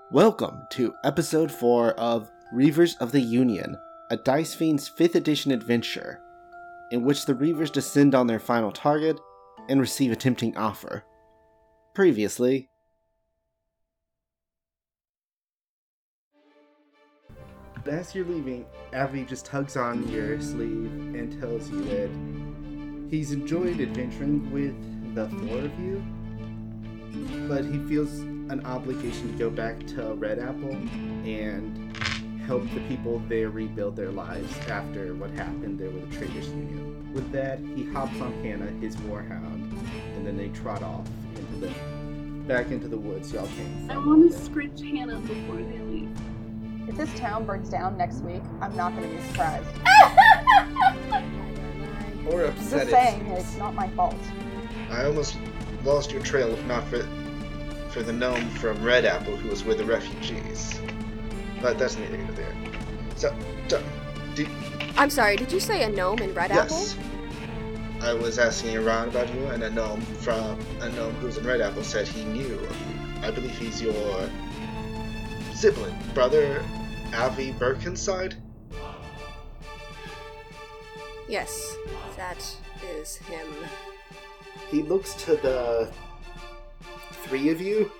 Welcome to episode 4 of Reavers of the Union, a Dice Fiend's 5th edition adventure, in which the Reavers descend on their final target and receive a tempting offer. Previously... As you're leaving, Avi just tugs on your sleeve and tells you that he's enjoyed adventuring with the four of you, but he feels an obligation to go back to Red Apple and help the people there rebuild their lives after what happened there with the Traders Union. With that, he hops on Hannah, his warhound, and then they trot off back into the woods y'all came from. I want to scritch Hannah before they leave. If this town burns down next week, I'm not going to be surprised. Or I'm upset. just saying, it's not my fault. I almost lost your trail if not for the gnome from Red Apple who was with the refugees. But that's neither here nor there. So, I'm sorry, did you say a gnome in Red Apple? yes. I was asking around about you, and a gnome who was in Red Apple said he knew of you. I believe he's your sibling, brother, Avi Birkenside? Yes, that is him. He looks to the three of you.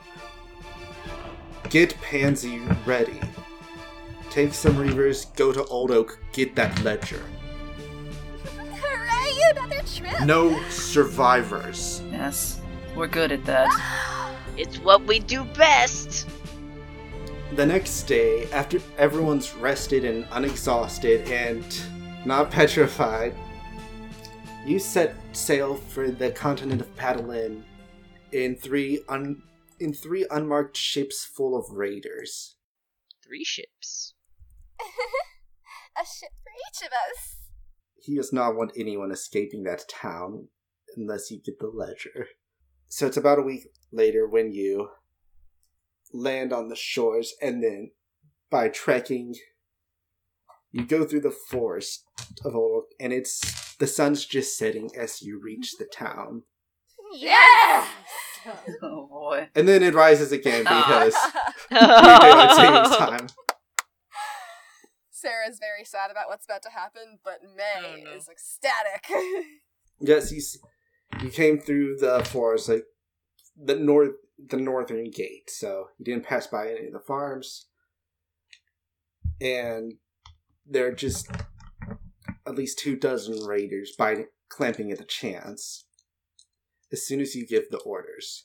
Get Pansy ready. Take some Reavers, go to Old Oak, get that ledger. Hooray, another trip! No survivors. Yes, we're good at that. It's what we do best! The next day, after everyone's rested and unexhausted and not petrified, you set sail for the continent of Paddlein in three unmarked ships full of raiders. 3 ships. A ship for each of us. He does not want anyone escaping that town unless you get the ledger. So it's about a week later when you land on the shores, and then by trekking, you go through the forest of Old Oak, and the sun's just setting as you reach the town. Yes! Oh boy. And then it rises again because daylight savings time. Sarah's very sad about what's about to happen, but May is ecstatic. Yes, you came through the forest, like the northern gate, so you didn't pass by any of the farms. And there are just at least 24 raiders clamping at the chance as soon as you give the orders.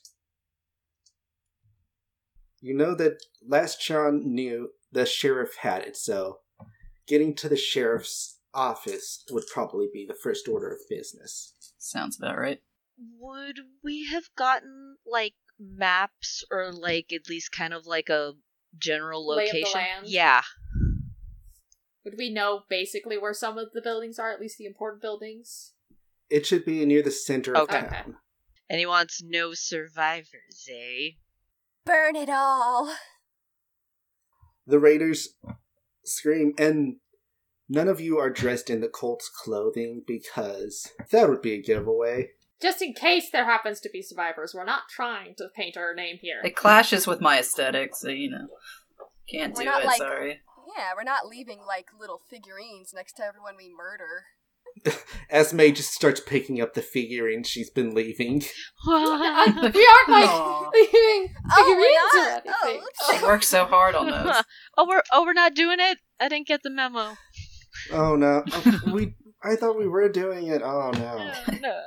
You know that last John knew the sheriff had it, so getting to the sheriff's office would probably be the first order of business. Sounds about right. Would we have gotten, maps or, at least kind of a general Lay of the location? land? Yeah. Would we know basically where some of the buildings are, at least the important buildings? It should be near the center of Okay. town. And he wants no survivors, eh? Burn it all. The raiders scream, and none of you are dressed in the cult's clothing because that would be a giveaway. Just in case there happens to be survivors, we're not trying to paint our name here. It clashes with my aesthetic, so can't We're do not it, sorry. Yeah, we're not leaving little figurines next to everyone we murder. Esme just starts picking up the figurines she's been leaving. We aren't Aw. leaving figurines we're or not? anything. She worked so hard on those. We're not doing it? I didn't get the memo. Oh no. I thought we were doing it. Oh no. No.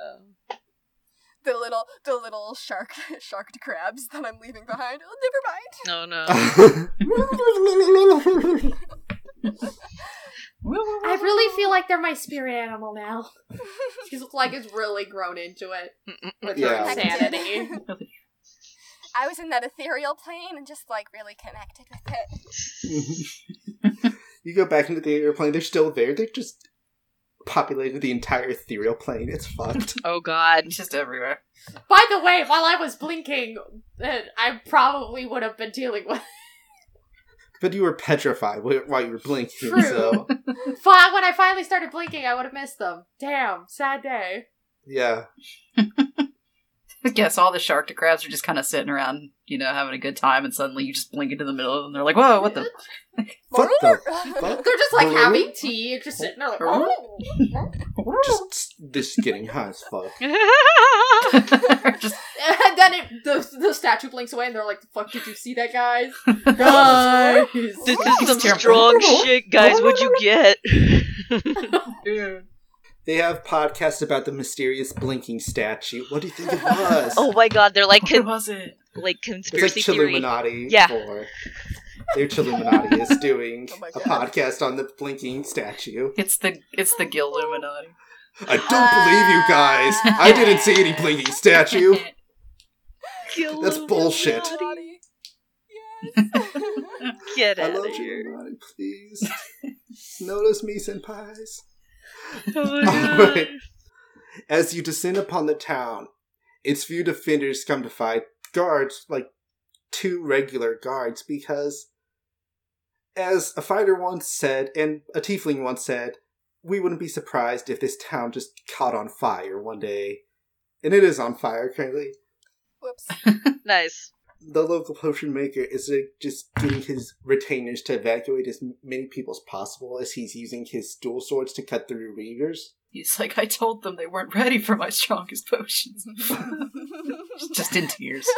The little sharked crabs that I'm leaving behind. Oh, never mind. No. I really feel like they're my spirit animal now. She's it's really grown into it with Yeah. her insanity. I was in that ethereal plane and just really connected with it. You go back into the airplane, they're still there. They just populated the entire ethereal plane. It's fucked. Oh god. It's just everywhere. By the way, while I was blinking, I probably would have been dealing with But you were petrified while you were blinking, True. so... When I finally started blinking, I would have missed them. Damn, sad day. Yeah. Yes, all the shark crabs are just kind of sitting around, having a good time, and suddenly you just blink into the middle of them. They're like, "Whoa, what the?" Fuck the fuck? They're just like having tea and just sitting there like, Just getting high as fuck. Just and then the statue blinks away and they're like, "The fuck did you see that, guys? Guys, This is some strong shit, guys. What'd you get? They have podcasts about the mysterious blinking statue. What do you think it was? Oh my god, they're like what was it? like It's like conspiracy theory. Chilluminati. Yeah. Their Chilluminati is doing Oh my a God. podcast on the blinking statue. It's the Gilluminati. I don't believe you guys. I didn't see any blinking statue. That's bullshit. Get I out love of here. Chilluminati, please. Notice me, senpais. Oh my god. Alright. As you descend upon the town, its few defenders come to fight guards, like 2 regular guards, because, as a fighter once said, and a tiefling once said, we wouldn't be surprised if this town just caught on fire one day. And it is on fire currently. Whoops. Nice. The local potion maker is just getting his retainers to evacuate as many people as possible as he's using his dual swords to cut through reavers. He's like, I told them they weren't ready for my strongest potions. Just in tears.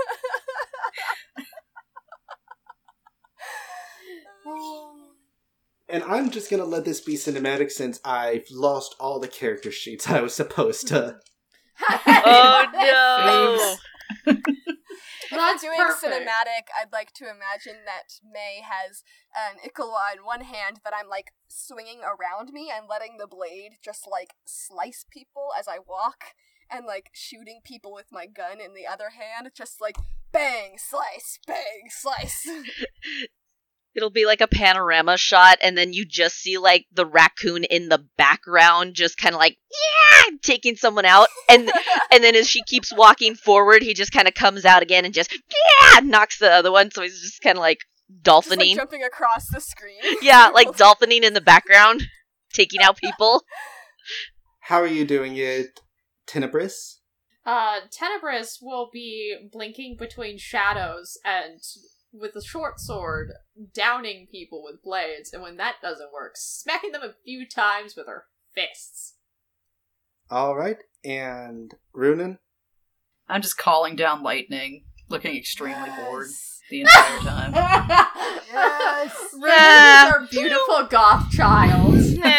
And I'm just gonna let this be cinematic since I've lost all the character sheets I was supposed to. Oh no. If That's we're doing perfect. cinematic, I'd like to imagine that May has an Ikawa in one hand that I'm, like, swinging around me and letting the blade just, like, slice people as I walk, and, like, shooting people with my gun in the other hand, just, like, bang, slice, bang, slice. It'll be like a panorama shot, and then you just see, like, the raccoon in the background just kind of like, yeah, taking someone out. And then as she keeps walking forward, he just kind of comes out again and just, yeah, knocks the other one. So he's just kind of like Just, like, dolphining. jumping across the screen. Yeah, like dolphining in the background, taking out people. How are you doing it, Tenebris? Tenebris will be blinking between shadows and with a short sword downing people with blades, and when that doesn't work, smacking them a few times with her fists. Alright, and Runan? I'm just calling down lightning, looking extremely bored the entire time. Yes. Runan is our beautiful goth child.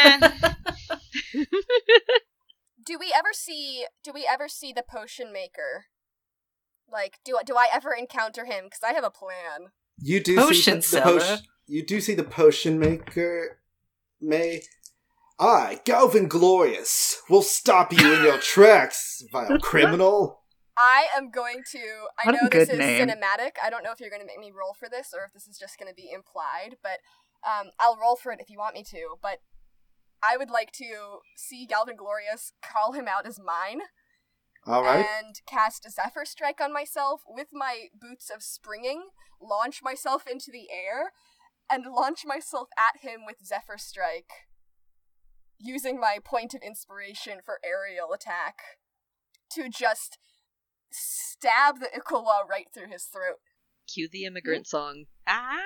Do we ever see the potion maker? Like, do I ever encounter him? Because I have a plan. You do Potion see the seller. potion. You do see the potion maker, May. I, Galvin Glorious, will stop you in your tracks, vile criminal. I am going to. I What a know this good is name. cinematic. I don't know if you're going to make me roll for this or if this is just going to be implied, but I'll roll for it if you want me to. But I would like to see Galvin Glorious call him out as mine. Alright. And cast a Zephyr Strike on myself with my boots of springing, launch myself into the air, and launch myself at him with Zephyr Strike, using my point of inspiration for aerial attack to just stab the Ikawa right through his throat. Cue the immigrant song. Ah!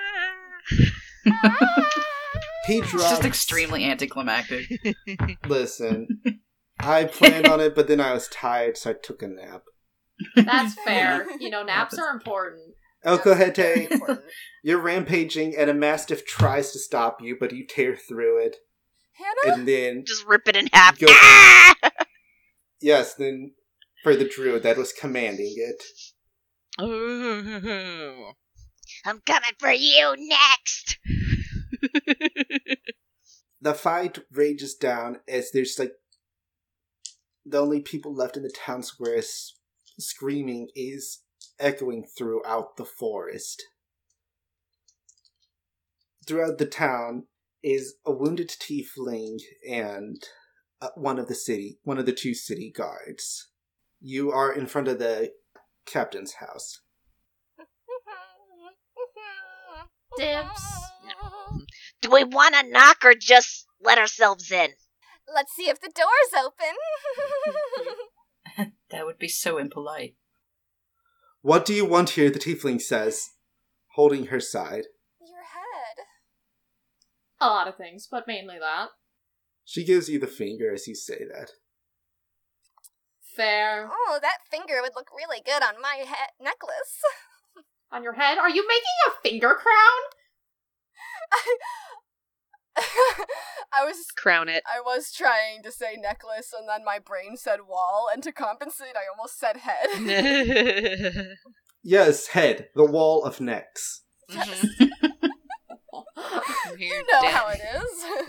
He It's drops. just extremely anticlimactic. Listen, I planned on it, but then I was tired, so I took a nap. That's fair. You know, naps are important. Oh, go ahead, Tay. Important. You're rampaging, and a mastiff tries to stop you, but you tear through it. Hannah? And then, Just rip it in half. Go- Ah! yes, then for the druid that was commanding it. Oh. I'm coming for you next. The fight rages down as there's like the only people left in the town square screaming is echoing throughout the forest. Throughout the town is a wounded tiefling and one of the 2 city guards. You are in front of the captain's house. Dibs. Do we want to knock or just let ourselves in? Let's see if the door's open. That would be so impolite. What do you want here? The tiefling says, holding her side. Your head. A lot of things, but mainly that. She gives you the finger as you say that. Fair. Oh, that finger would look really good on my necklace. On your head? Are you making a finger crown? Crown it. I was trying to say necklace, and then my brain said wall, and to compensate, I almost said head. Yes, head. The wall of necks. You know how it is.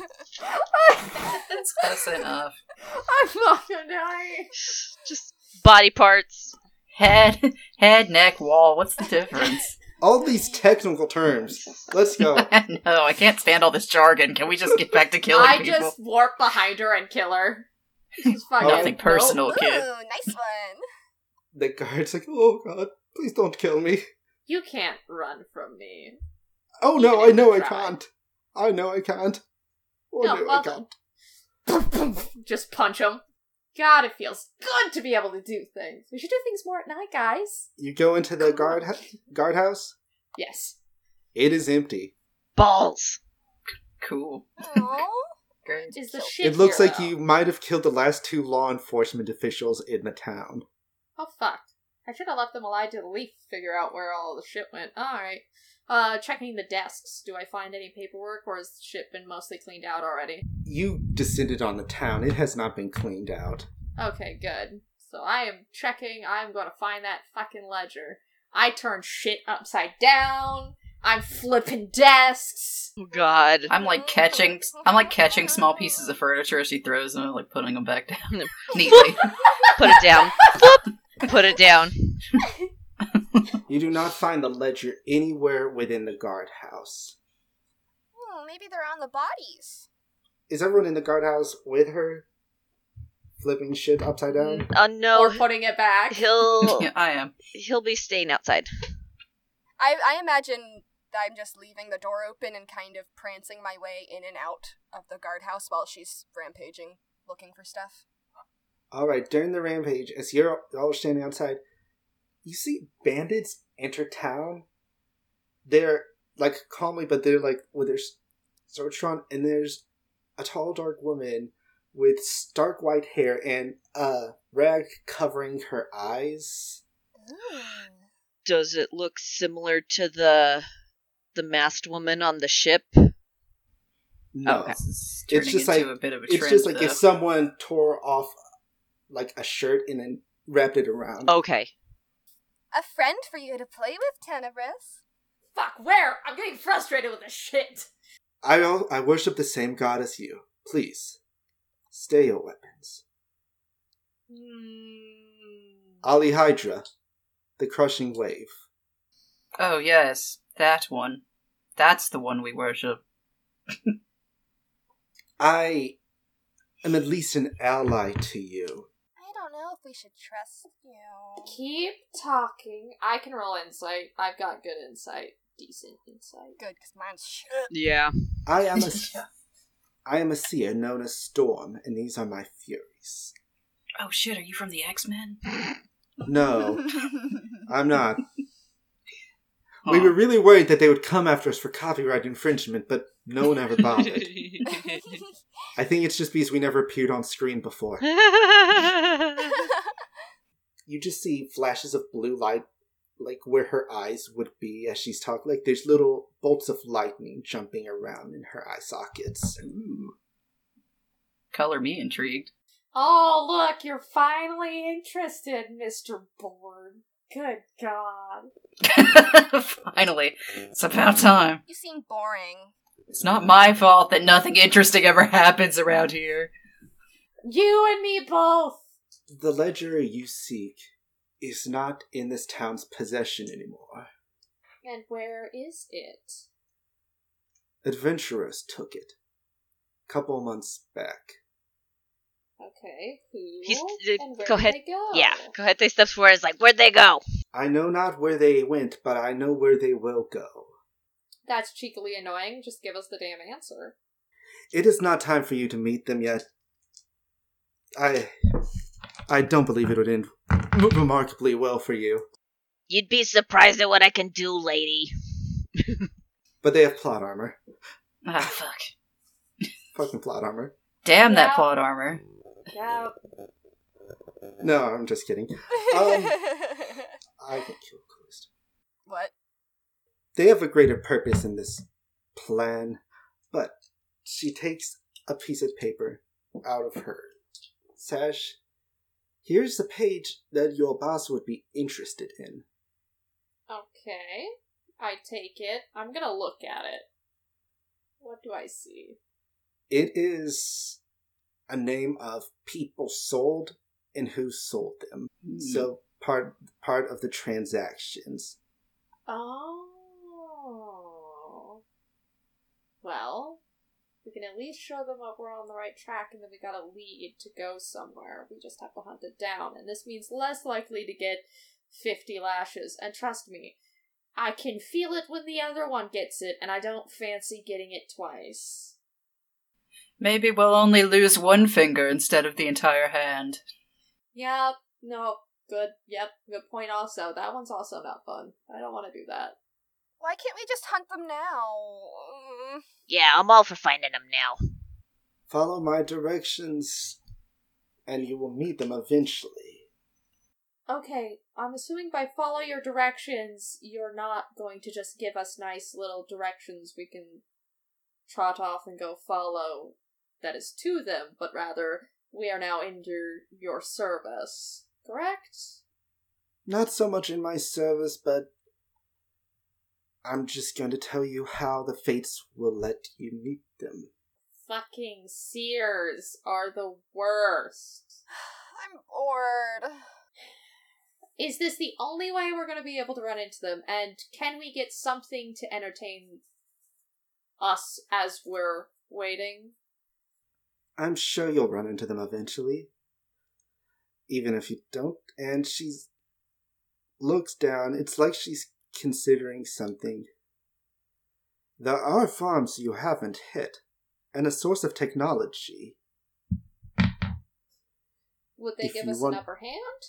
That's close enough. I'm fucking dying. Just body parts. Head, neck, wall. What's the difference? All these technical terms. Let's go. No, I can't stand all this jargon. Can we just get back to killing I people? just warp behind her and kill her. She's fucking Nothing personal, Ooh, kid. nice one. The guard's like, oh god, please don't kill me. You can't run from me. Oh no, Even I if know you I try. can't. I know I can't. Oh No, no, well- I can't. Just punch him. God, it feels good to be able to do things. We should do things more at night, guys. You go into the guardhouse. Yes. It is empty. Balls. Cool. Aww. Great. Is the shit It looks here, like though? you might have killed the last 2 law enforcement officials in the town. Oh, fuck. I should have left them alive to the leaf to figure out where all the shit went. Alright. Checking the desks. Do I find any paperwork, or has the shit been mostly cleaned out already? You descended on the town. It has not been cleaned out. Okay, good. So I am checking. I'm going to find that fucking ledger. I turn shit upside down. I'm flipping desks. Oh god. I'm like catching small pieces of furniture as she throws them and like putting them back down neatly. Put it down. Whoop. Put it down. You do not find the ledger anywhere within the guardhouse. Maybe they're on the bodies. Is everyone in the guardhouse with her? Flipping shit upside down? No. Or putting it back. Yeah, I am. He'll be staying outside. I imagine I'm just leaving the door open and kind of prancing my way in and out of the guardhouse while she's rampaging, looking for stuff. Alright, during the rampage, as you're all standing outside, you see bandits enter town. They're, like, calmly, but they're, like, with their swords drawn, and there's a tall, dark woman with stark white hair and a rag covering her eyes. Ooh. Does it look similar to the masked woman on the ship? No. Okay. It's It's turning just into like- a bit of a It's trend, just like though. if someone tore off, like, a shirt and then wrapped it around. Okay. A friend for you to play with, Tenebris. Fuck, where? I'm getting frustrated with this shit. I worship the same god as you. Please, stay your weapons. Ali Hydra, the crushing wave. Oh yes, that one. That's the one we worship. I am at least an ally to you. I don't know if we should trust you. Keep talking. I can roll insight. I've got good insight. Decent insight. Good, because mine's shit. Yeah. I am a seer known as Storm, and these are my furies. Oh shit, are you from the X-Men? No, I'm not. We were really worried that they would come after us for copyright infringement, but no one ever bothered. I think it's just because we never appeared on screen before. You just see flashes of blue light, like where her eyes would be as she's talking. Like there's little bolts of lightning jumping around in her eye sockets. Ooh. Color me intrigued. Oh, look, you're finally interested, Mr. Board. Good God. Finally. It's about time. You seem boring. It's not my fault that nothing interesting ever happens around here. You and me both. The ledger you seek is not in this town's possession anymore. And where is it? Adventurers took it. Couple months back. Okay, who? He's- and where go did ahead. they go? Yeah. Go ahead, 3 steps forward. It's like, where'd they go? I know not where they went, but I know where they will go. That's cheekily annoying. Just give us the damn answer. It is not time for you to meet them yet. I don't believe it would end remarkably well for you. You'd be surprised at what I can do, lady. But they have plot armor. Ah, fuck. Fucking plot armor. Damn that Yeah. plot armor. Yeah. No, I'm just kidding. I can kill Callista. What? They have a greater purpose in this plan, but she takes a piece of paper out of her sash. Here's the page that your boss would be interested in. Okay. I take it. I'm gonna look at it. What do I see? It is a name of people sold and who sold them. So part of the transactions. Oh. Well, we can at least show them that we're on the right track and that we got a lead to go somewhere. We just have to hunt it down, and this means less likely to get 50 lashes. And trust me, I can feel it when the other one gets it, and I don't fancy getting it twice. Maybe we'll only lose one finger instead of the entire hand. Yep, no, good, yep, good point also. That one's also not fun. I don't want to do that. Why can't we just hunt them now? Yeah, I'm all for finding them now. Follow my directions, and you will meet them eventually. Okay, I'm assuming by follow your directions, you're not going to just give us nice little directions we can trot off and go follow that is to them, but rather we are now in your service, correct? Not so much in my service, but I'm just going to tell you how the fates will let you meet them. Fucking seers are the worst. I'm bored. Is this the only way we're going to be able to run into them? And can we get something to entertain us as we're waiting? I'm sure you'll run into them eventually. Even if you don't. And she looks down. It's like she's considering something. There are farms you haven't hit, and a source of technology. Would they If give you us want- an upper hand?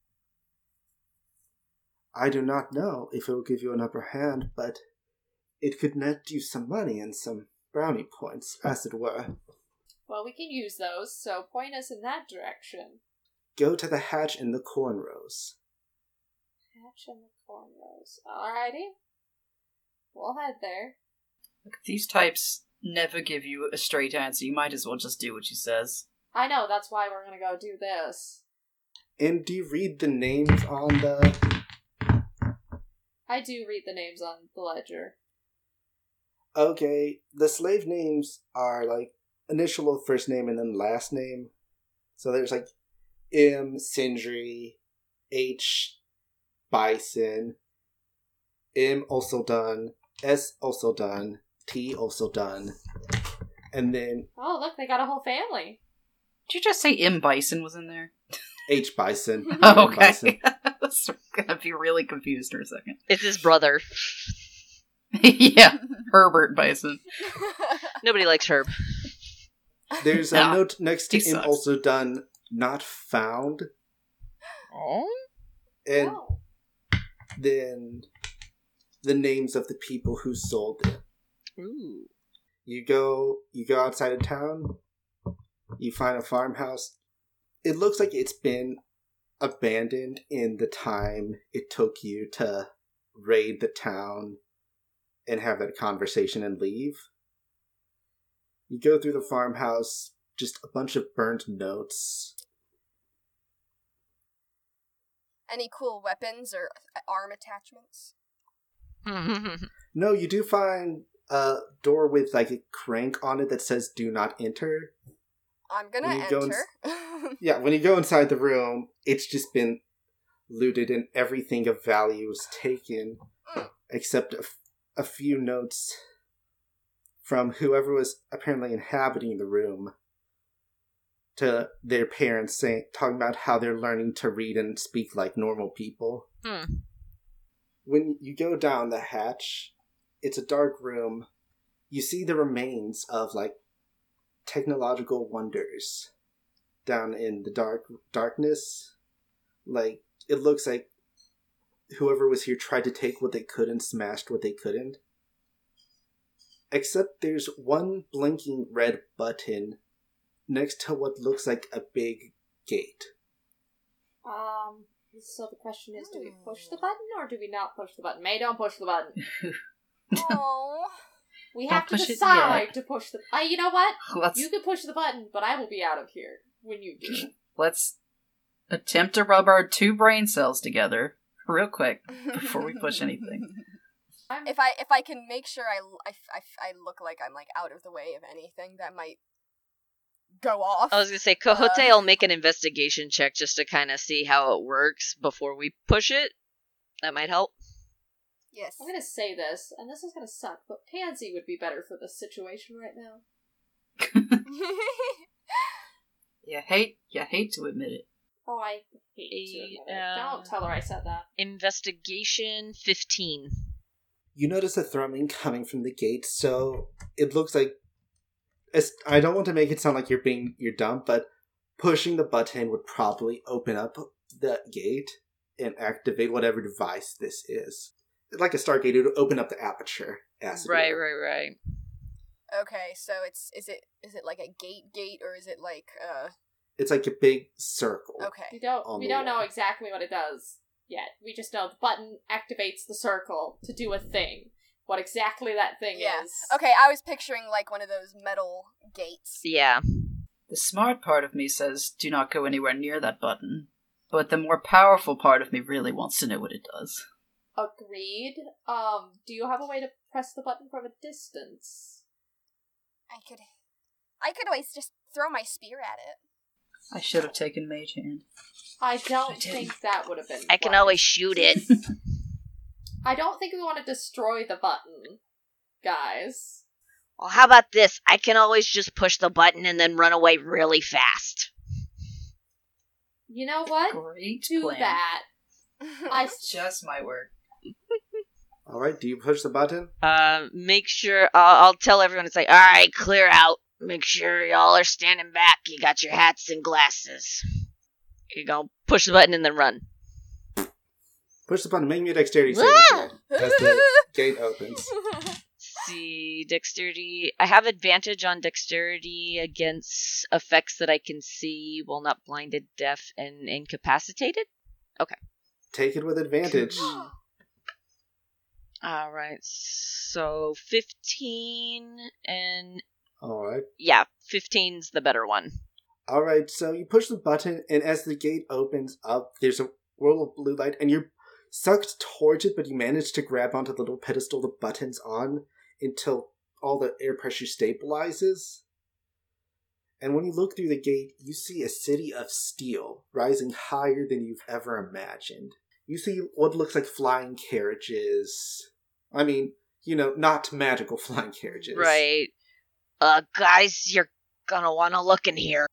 I do not know if it will give you an upper hand, but it could net you some money and some brownie points, as it were. Well, we can use those, so point us in that direction. Go to the hatch in the corn rows. Hatch and the cornrows. Alrighty. We'll head there. Look, these types never give you a straight answer. You might as well just do what she says. I know, that's why we're gonna go do this. And do you read the names on the... I do read the names on the ledger. Okay, the slave names are like initial of first name and then last name. So there's like M, Sindri, H, Bison, M also done, S also done, T also done, and then Oh, look, they got a whole family. Did you just say M. Bison was in there? H Bison. Oh, M. Bison. okay. I was gonna be really confused for a second. It's his brother. Yeah, Herbert Bison. Nobody likes Herb. There's a No, note next to he M sucks. also done, not found, Oh? and Oh. then the names of the people who sold it. Ooh. You go outside of town, you find a farmhouse. It looks like it's been abandoned in the time it took you to raid the town and have that conversation and leave. You go through the farmhouse, just a bunch of burnt notes. Any cool weapons or arm attachments? No, you do find a door with like a crank on it that says "Do not enter." I'm gonna When you go enter. Yeah, when you go inside the room, it's just been looted and everything of value is taken, except a few notes from whoever was apparently inhabiting the room to their parents talking about how they're learning to read and speak like normal people. When you go down the hatch, it's a dark room. You see the remains of like technological wonders down in the darkness. Like, it looks like whoever was here tried to take what they could and smashed what they couldn't. Except there's one blinking red button next to what looks like a big gate. So the question is, do we push the button or do we not push the button? May, don't push the button. Oh. We Don't have to push it decide yet. to push the... you know what? Let's You can push the button, but I will be out of here when you do. let's attempt to rub our 2 brain cells together real quick before we push anything. If I can make sure I look like I'm like out of the way of anything that might go off. I was gonna say, Coyote will make an investigation check just to kind of see how it works before we push it. That might help. Yes. I'm gonna say this, and this is gonna suck, but Pansy would be better for this situation right now. You hate to admit it. Oh, I hate to admit it. Don't tell her I said that. Investigation 15. You notice a thrumming coming from the gate, so it looks like... I don't want to make it sound like you're dumb, but pushing the button would probably open up the gate and activate whatever device this is. Like a Stargate, it would open up the aperture. As it Right. were. Okay, so is it like a gate or is it like It's like a big circle. okay. We On the don't know wall. exactly what it does yet. We just know the button activates the circle to do a thing. What exactly that thing Yeah. is. Okay, I was picturing like one of those metal gates. Yeah. The smart part of me says do not go anywhere near that button, but the more powerful part of me really wants to know what it does. Agreed. Do you have a way to press the button from a distance? I could always just throw my spear at it. I should have taken Mage Hand. I don't I didn't. think that would have been I can wise. always shoot it. I don't think we want to destroy the button, guys. Well, how about this? I can always just push the button and then run away really fast. You know what? Great Do plan. that. I Just my word. Alright, do you push the button? Make sure, I'll tell everyone, it's like, alright, clear out. Make sure y'all are standing back. You got your hats and glasses. You go push the button and then run. Push the button, make me a dexterity saving throw as the gate opens. See, dexterity. I have advantage on dexterity against effects that I can see while not blinded, deaf, and incapacitated. Take it with advantage. Alright, so 15 and... Alright. Yeah, 15's the better one. Alright, so you push the button, and as the gate opens up, there's a whirl of blue light, and you're sucked towards it, but you manage to grab onto the little pedestal the button's on until all the air pressure stabilizes. And when you look through the gate, you see a city of steel rising higher than you've ever imagined. You see what looks like flying carriages. I mean, not magical flying carriages. Right. Guys, you're gonna wanna look in here.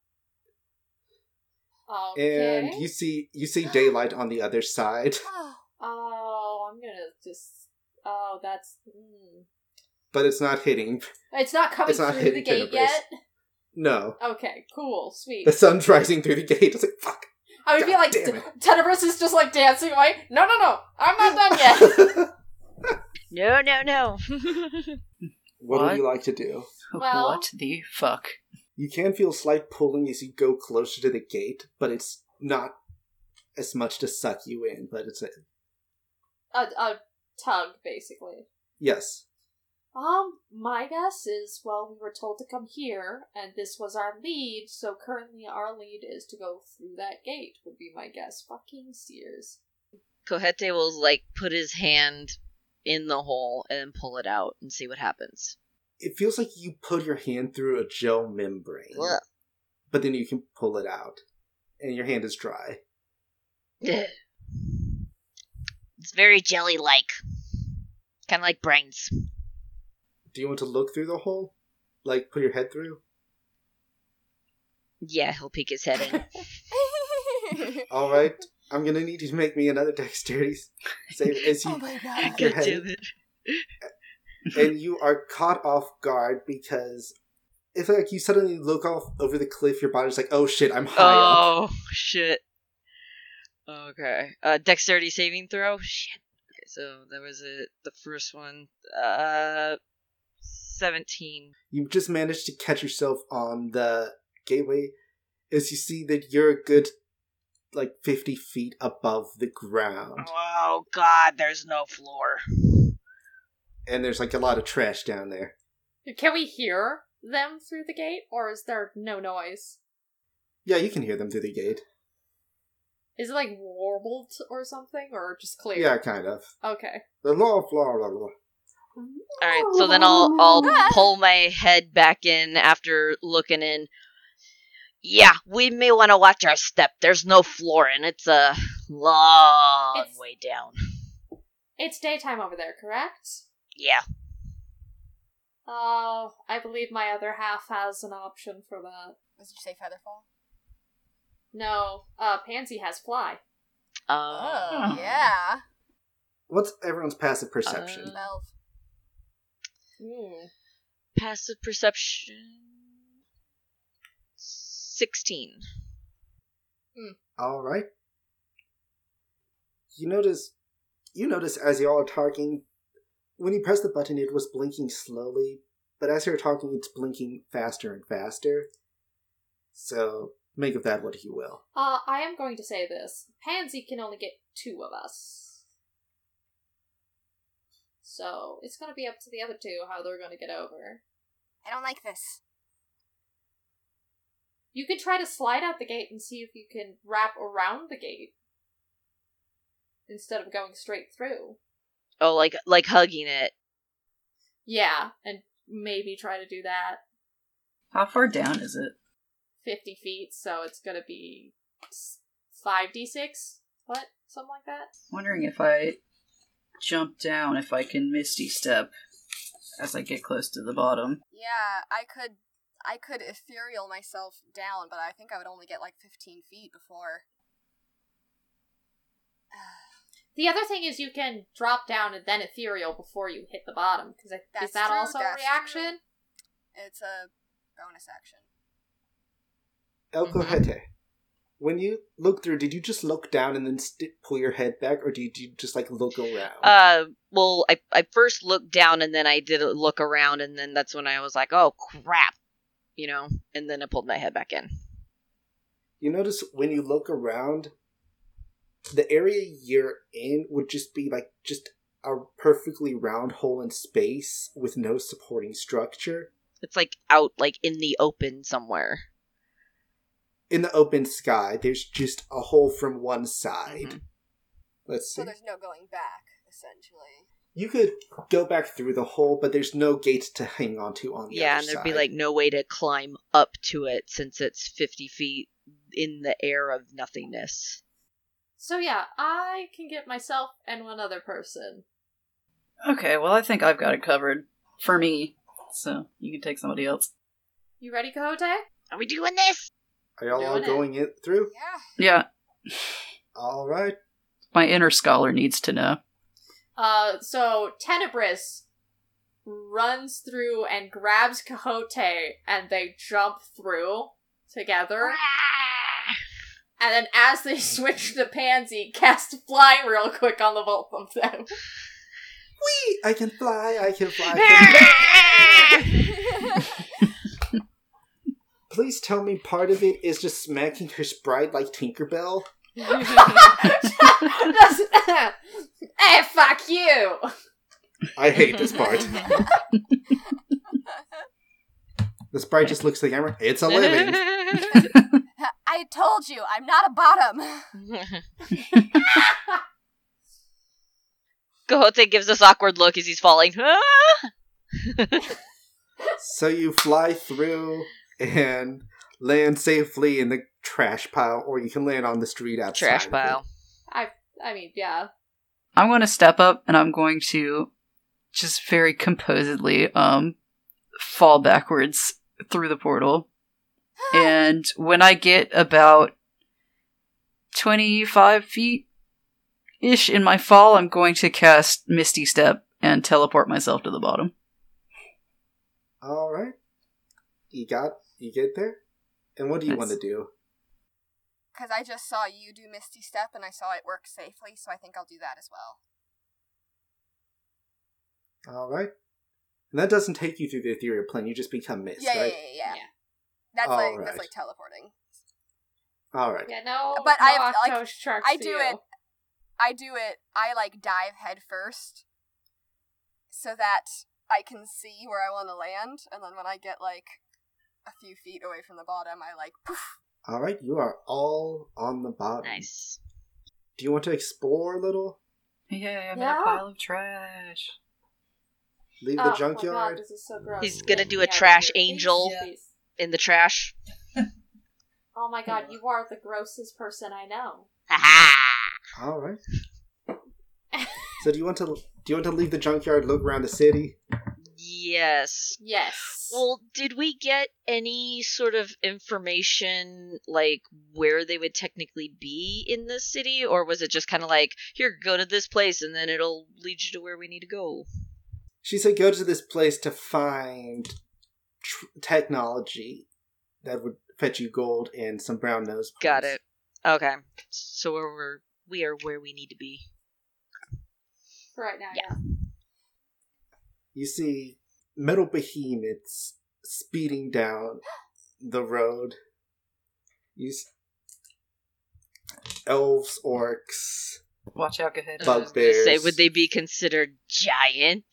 Okay. And you see daylight on the other side. Oh, I'm gonna just... Oh, that's... But it's not hitting. It's not coming It's not through the hitting gate Tenebris. yet? No. Okay, cool, sweet. The sun's rising through the gate. It's like, fuck. I would be God like, damn it. Tenebris is just like dancing away. No, I'm not done yet. No. What What? would you like to do? Well- What the fuck? You can feel slight pulling as you go closer to the gate, but it's not as much to suck you in, but it's A tug, basically. yes. My guess is, well, we were told to come here, and this was our lead, so currently our lead is to go through that gate, would be my guess. Fucking Sears. Cojete will, put his hand in the hole and pull it out and see what happens. It feels like you put your hand through a gel membrane, Ugh. but then you can pull it out, and your hand is dry. Ugh. It's very jelly-like. Kind of like brains. Do you want to look through the hole? Like, put your head through? Yeah, he'll peek his head in. Alright, I'm gonna need you to make me another dexterity save as you Oh my god. Your God head. damn it. and you are caught off guard because if you suddenly look off over the cliff, your body's like, oh shit, I'm high up. Oh, shit. Okay. Dexterity saving throw? Shit. Okay, so that was it. The first one. 17. You just managed to catch yourself on the gateway as you see that you're a good, 50 feet above the ground. Oh god, there's no floor. And there's, a lot of trash down there. Can we hear them through the gate, or is there no noise? Yeah, you can hear them through the gate. Is it, warbled or something, or just clear? Yeah, kind of. Okay. The law of blah. Alright, so then I'll pull my head back in after looking in. Yeah, we may want to watch our step. There's no floor, and it's a long way down. It's daytime over there, correct? Yeah. Oh, I believe my other half has an option for that. Did you say Featherfall? No, Pansy has fly. Oh, yeah. What's everyone's passive perception? 12. Passive perception... 16. Alright. You notice as y'all are talking, when you press the button it was blinking slowly, but as you're talking it's blinking faster and faster. So, make of that what you will. I am going to say this. Pansy can only get 2 of us. So, it's going to be up to the other 2 how they're going to get over. I don't like this. You could try to slide out the gate and see if you can wrap around the gate instead of going straight through. Oh, like hugging it. Yeah, and maybe try to do that. How far down is it? 50 feet, so it's gonna be 5d6? What? Something like that? Wondering if I jump down, if I can Misty Step as I get close to the bottom. Yeah, I could ethereal myself down, but I think I would only get 15 feet before. The other thing is you can drop down and then ethereal before you hit the bottom, because is that true, also a reaction? True. It's a bonus action. Elkohete, when you look through, did you just look down and then pull your head back, or did you just look around? Well, I first looked down and then I did a look around, and then that's when I was like, oh crap, and then I pulled my head back in. You notice when you look around, the area you're in would just be just a perfectly round hole in space with no supporting structure. It's out in the open somewhere. In the open sky, there's just a hole from one side. Mm-hmm. Let's see. So there's no going back, essentially. You could go back through the hole, but there's no gate to hang onto on the other side. Yeah, and there'd be no way to climb up to it since it's 50 feet in the air of nothingness. So yeah, I can get myself and one other person. Okay, well I think I've got it covered. For me. So, you can take somebody else. You ready, Cahote? Are we doing this? Are y'all all going it through? Yeah. Yeah. Alright. My inner scholar needs to know. So Tenebris runs through and grabs Cahote, and they jump through together. And then as they switch to Pansy, cast fly real quick on the both of them. Whee! I can fly. Please tell me part of it is just smacking her sprite like Tinkerbell. Hey, fuck you! I hate this part. The sprite just looks at the camera. It's a living. I told you, I'm not a bottom. Cahote gives this awkward look as he's falling. So you fly through and land safely in the trash pile, or you can land on the street outside. Trash pile. I mean, yeah. I'm going to step up and I'm going to just very composedly fall backwards through the portal. And when I get about 25 feet-ish in my fall, I'm going to cast Misty Step and teleport myself to the bottom. Alright. You get there? And what do you want to do? Because I just saw you do Misty Step and I saw it work safely, so I think I'll do that as well. Alright. And that doesn't take you through the ethereal plane, you just become mist, right? Yeah. Yeah. That's Alright. like teleporting. Alright. Yeah, no. But no I have, like, Octo Sharks I for do you. it. I like dive head first, so that I can see where I want to land, and then when I get like a few feet away from the bottom, I like poof. Alright, you are all on the bottom. Nice. Do you want to explore a little? Yeah, I'm in Yeah. a pile of trash. Leave Oh the my junkyard? God, this is so gross. He's gonna do a Yeah, trash please, angel. please. In the trash. Oh my God, you are the grossest person I know. Ha Alright. So do you want to leave the junkyard, look around the city? Yes. Yes. Well, did we get any sort of information, like, where they would technically be in the city? Or was it just kind of like, here, go to this place, and then it'll lead you to where we need to go? She said go to this place to find technology that would fetch you gold and some brown nose points. Got it. Okay. So we are where we need to be. For right now, Yeah. yeah. You see metal behemoths speeding down the road. Elves, orcs. Watch out, go ahead. I was gonna Bugbears. say, would they be considered giant?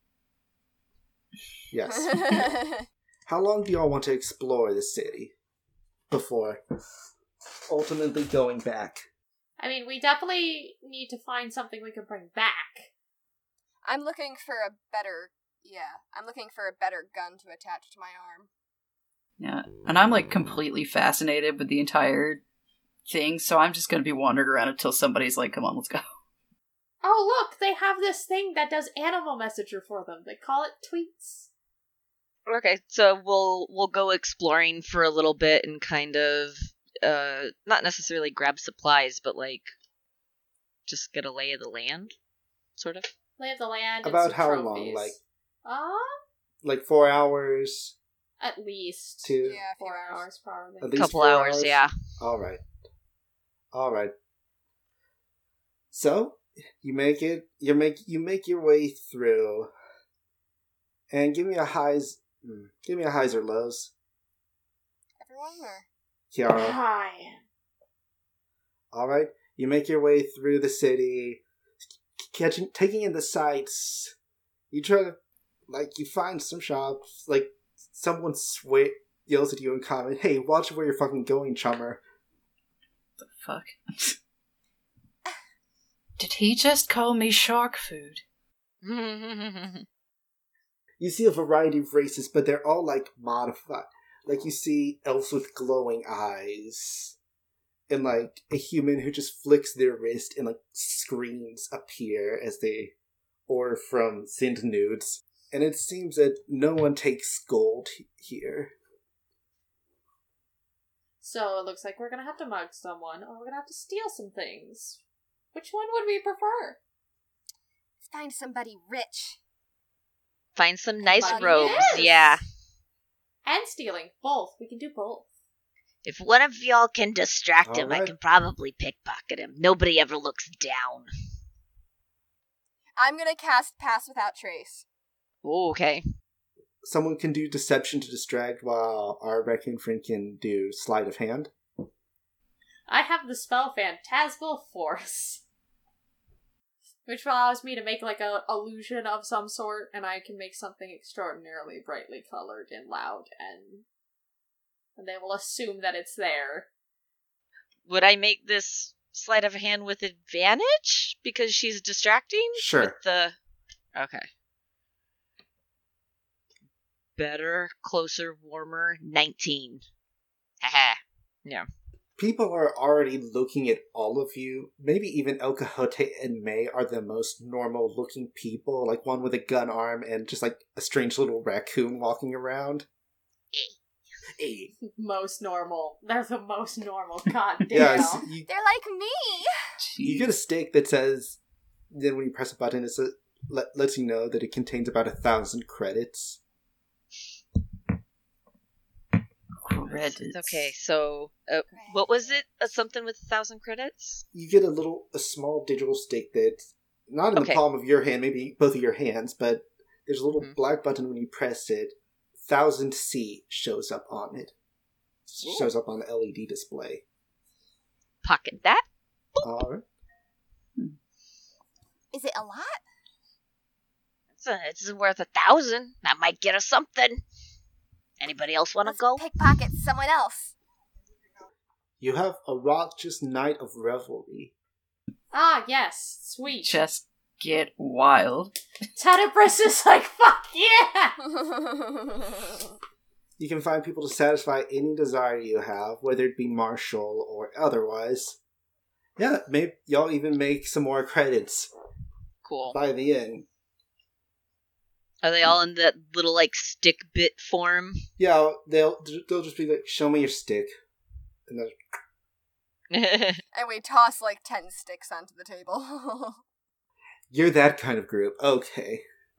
Yes. How long do y'all want to explore the city before ultimately going back? I mean, we definitely need to find something we can bring back. I'm looking for a better gun to attach to my arm. Yeah, and I'm like completely fascinated with the entire thing, so I'm just gonna be wandering around until somebody's like, come on, let's go. Oh, look, they have this thing that does animal messenger for them. They call it tweets. Okay, so we'll go exploring for a little bit and kind of not necessarily grab supplies, but like just get a lay of the land, sort of. Lay of the land. About and some how trophies. long? Uh, Like 4 hours at least. to Yeah, a few 4 hours. hours, probably. at least Couple 4 hours, yeah. All right. So you make it. You make your way through, and give me a highs or lows, Everyone, or Kiara. Hi. All right, you make your way through the city, taking in the sights. You try to, you find some shops. Like someone yells at you in comment, "Hey, watch where you're fucking going, chummer." The fuck? Did he just call me shark food? You see a variety of races, but they're all modified. You see elves with glowing eyes, and a human who just flicks their wrist and screens appear as they order from Send Nudes. And it seems that no one takes gold here. So it looks like we're gonna have to mug someone, or we're gonna have to steal some things. Which one would we prefer? find somebody rich. Find some nice Money robes, it is. yeah. And stealing. Both. We can do both. If one of y'all can distract him, I Alright. can probably pickpocket him. Nobody ever looks down. I'm gonna cast Pass Without Trace. Ooh, okay. Someone can do deception to distract, while our raccoon friend can do sleight of hand. I have the spell Phantasmal Force, which allows me to make a illusion of some sort, and I can make something extraordinarily brightly colored and loud, and they will assume that it's there. Would I make this sleight of hand with advantage? Because she's distracting? Sure. With the... Okay. Better, closer, warmer, 19. Haha. Yeah. People are already looking at all of you. Maybe even El Cajote and May are the most normal looking people. One with a gun arm and just a strange little raccoon walking around. Hey. Most normal. They're the most normal. God damn. Yeah, you They're like me! You get a stick that says, then when you press a button, it says, lets you know that it contains about 1,000 credits. Credits. Okay, so what was it? Something with 1,000 credits? You get a small digital stick that's not in the palm of your hand, maybe both of your hands, but there's a little black button when you press it. 1000C shows up on it. Shows up on the LED display. Pocket that. Alright. Is it a lot? It's worth 1,000. That might get us something. Anybody else want to go? Pickpocket someone else. You have a raucous night of revelry. Ah, yes. Sweet. Just get wild. Tenebris is like, fuck yeah! You can find people to satisfy any desire you have, whether it be martial or otherwise. Yeah, maybe y'all even make some more credits. Cool. By the end. Are they all in that little, like, stick bit form? Yeah, they'll just be like, show me your stick. And then... And we toss, like, 10 sticks onto the table. You're that kind of group. Okay.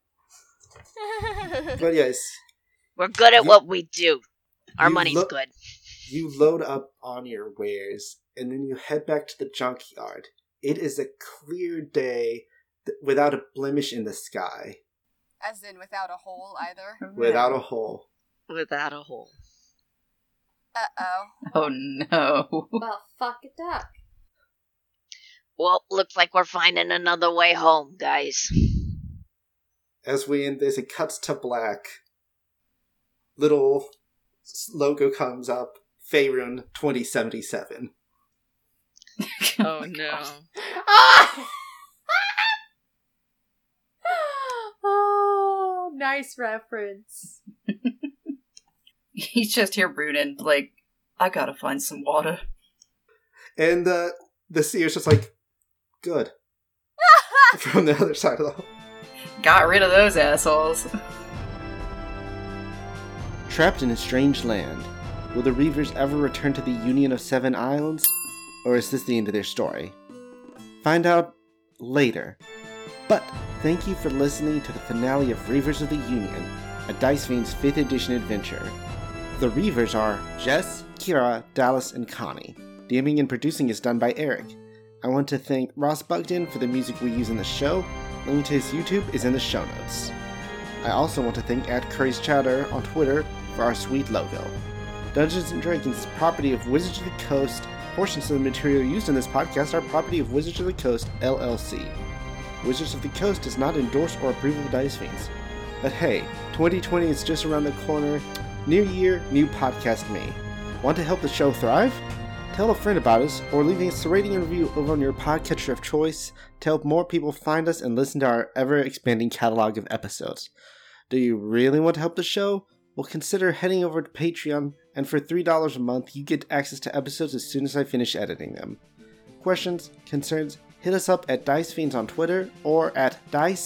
But yes. We're good at what we do. Our money's good. You load up on your wares, and then you head back to the junkyard. It is a clear day without a blemish in the sky. As in without a hole, either? Without a hole. Without a hole. Uh-oh. Oh no. Well, fuck it up. Well, looks like we're finding another way home, guys. As we end this, it cuts to black. Little logo comes up. Faerun 2077. Oh no. Ah! Oh, nice reference. He's just here brooding, like, I gotta find some water. And the seer's just like, good. From the other side of the hole. Got rid of those assholes. Trapped in a strange land, will the Reavers ever return to the Union of Seven Islands? Or is this the end of their story? Find out later. But thank you for listening to the finale of Reavers of the Union, a Dice Fiends 5th edition adventure. The Reavers are Jess, Kira, Dallas, and Connie. DMing and producing is done by Eric. I want to thank Ross Bugden for the music we use in the show. Link to his YouTube is in the show notes. I also want to thank @Curry's Chowder on Twitter for our sweet logo. Dungeons & Dragons is property of Wizards of the Coast. Portions of the material used in this podcast are property of Wizards of the Coast, LLC. Wizards of the Coast does not endorse or approve of Dice Fiends. But hey, 2020 is just around the corner. New year, new podcast me. Want to help the show thrive? Tell a friend about us, or leaving us a rating and review over on your podcatcher of choice to help more people find us and listen to our ever-expanding catalog of episodes. Do you really want to help the show? Well, consider heading over to Patreon, and for $3 a month, you get access to episodes as soon as I finish editing them. Questions, concerns, hit us up at Dice Fiends on Twitter, or at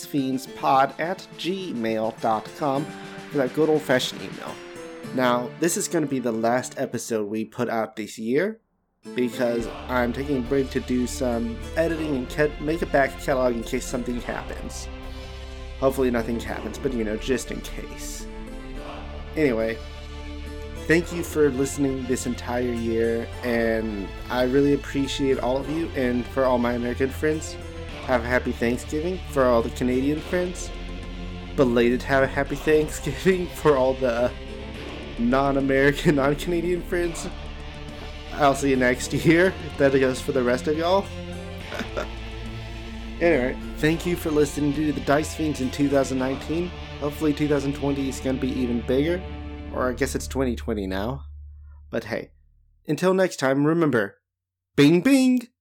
dicefiendspod@gmail.com for that good old-fashioned email. Now, this is going to be the last episode we put out this year, because I'm taking a break to do some editing and make a back catalog in case something happens. Hopefully nothing happens, but just in case. Anyway, thank you for listening this entire year, and I really appreciate all of you, and for all my American friends, have a happy Thanksgiving. For all the Canadian friends, belated have a happy Thanksgiving. For all the non-American, non-Canadian friends, I'll see you next year. That goes for the rest of y'all. Anyway, thank you for listening to the Dice Fiends in 2019. Hopefully 2020 is going to be even bigger. Or I guess it's 2020 now. But hey, until next time, remember, bing bing!